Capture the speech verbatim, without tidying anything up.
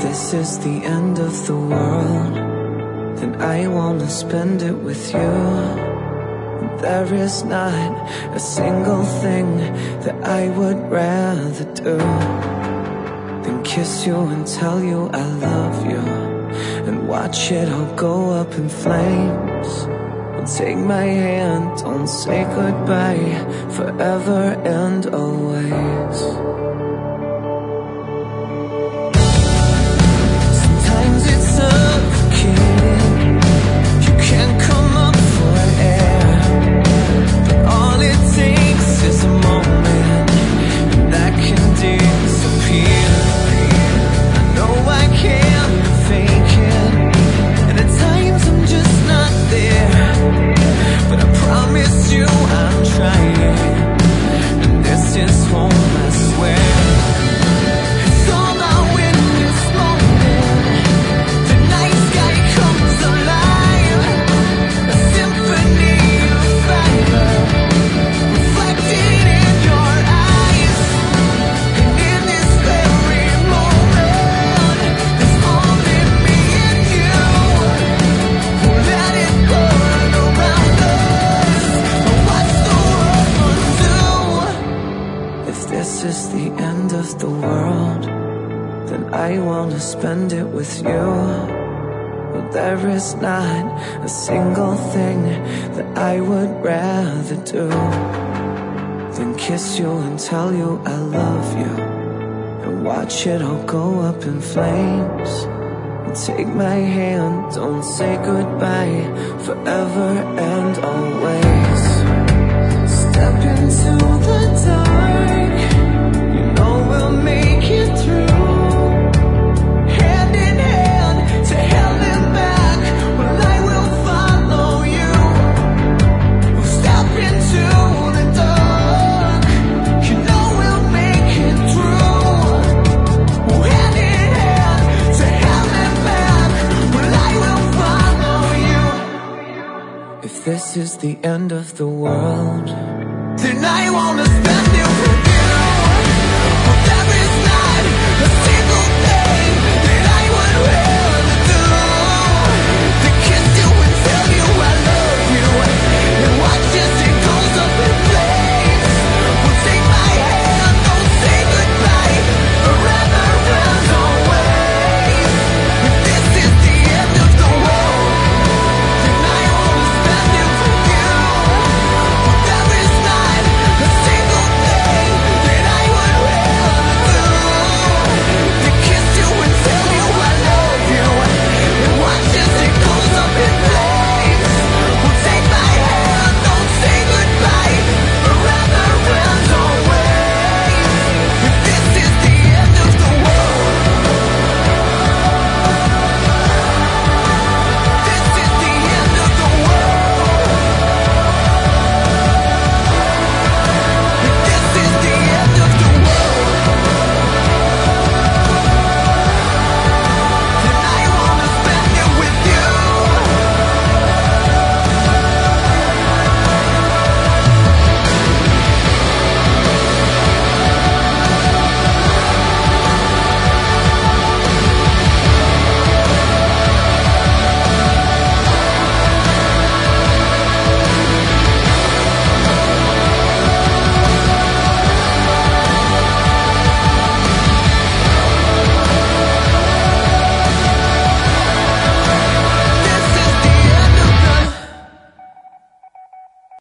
this is the end of the world, then I wanna spend it with you. There is not a single thing that I would rather do than kiss you and tell you I love you, and watch it all go up in flames. Well, take my hand, don't say goodbye, forever and always. This is the end of the world, then I wanna spend it with you. But there is not a single thing that I would rather do than kiss you and tell you I love you, and watch it all go up in flames. And take my hand, don't say goodbye, forever and always. Step into the dark, you know we'll make it through. Hand in hand, to hell and back, well I will follow you. We'll step into the dark, you know we'll make it through. Hand in hand, to hell and back, well I will follow you. If this is the end of the world, then I wanna spend it with you.